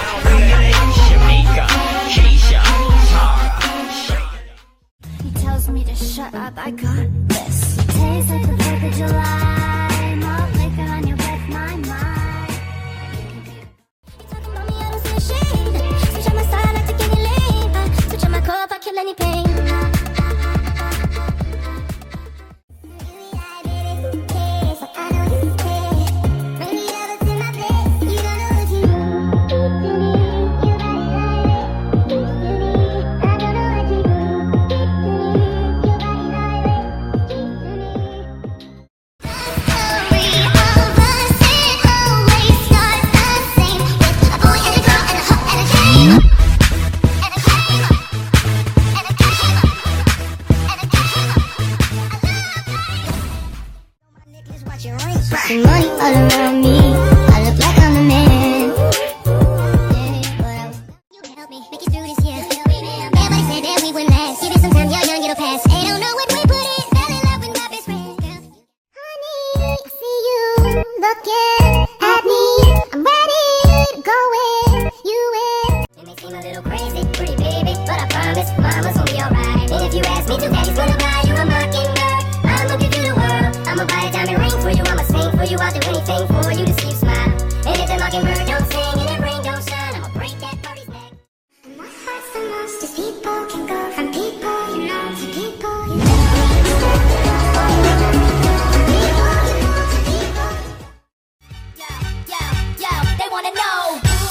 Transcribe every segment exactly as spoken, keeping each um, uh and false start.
Shamika, Keisha, Tara. He tells me to shut up, I got this. Tastes like the fourth of July. Malt liquor on your breath, my mind. Talking about me, I don't see a shame. Switch on my side, I take any lane. I switch on my core if I kill any pain. Money all around me, I look like I'm the man. You can help me make it through this year. Everybody said that we wouldn't last. Give it some time, you're young, it'll pass. They don't know when we put it. Fell in love with my best friend. Honey, I see you looking at me. I'm ready to go where you will. It may seem a little crazy, pretty baby, but I promise mama's gonna be alright. And if you ask me to, daddy's gonna buy you a mockingbird. I'ma give you the world. I'ma buy a diamond ring for you. I'ma sing for you. I'll do anything for you to see you smile. And if the mockingbird don't sing and that rain don't shine, I'ma break that birdie's neck. And what hurts the most is people can go from people you know to people you know. Yo, yo, yo, they wanna know.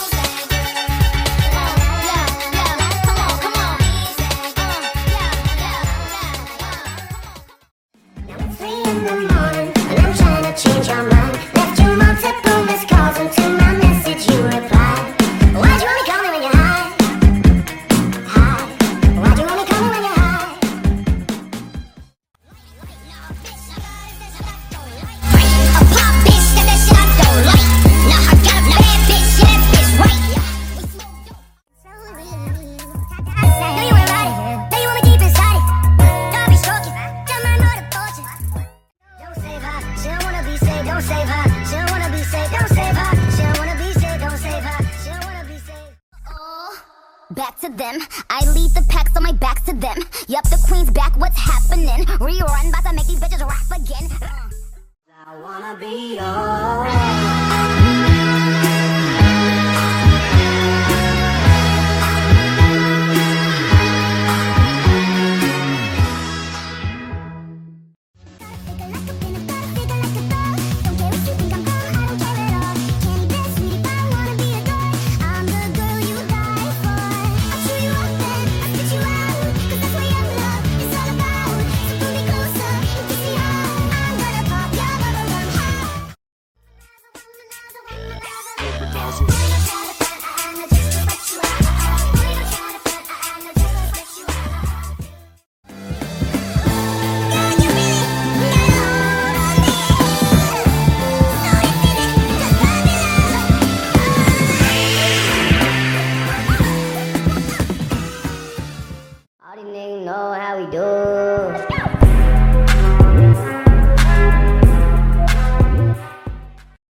Change your mind. Left you multiple missed calls until my message you replied. Why'd you want me calling when you're high? High. Why'd you want me calling when you're high? A pop bitch, that that shit I don't like. Nah, I got a bad bitch, yeah, that bitch right. Know you wanna ride it, know you want me deep inside it. Don't be stroking, don't mind all the bullshit. Don't save her, she don't wanna be saved, don't save her. She don't wanna be saved, don't save her. She don't wanna be saved, don't save her. She don't wanna be saved. Oh, back to them. I lead the packs on my back's to them. Yup, the queen's back, what's happening? Rerun, about to make these bitches rap again. I wanna be yours. All these niggas know how we do.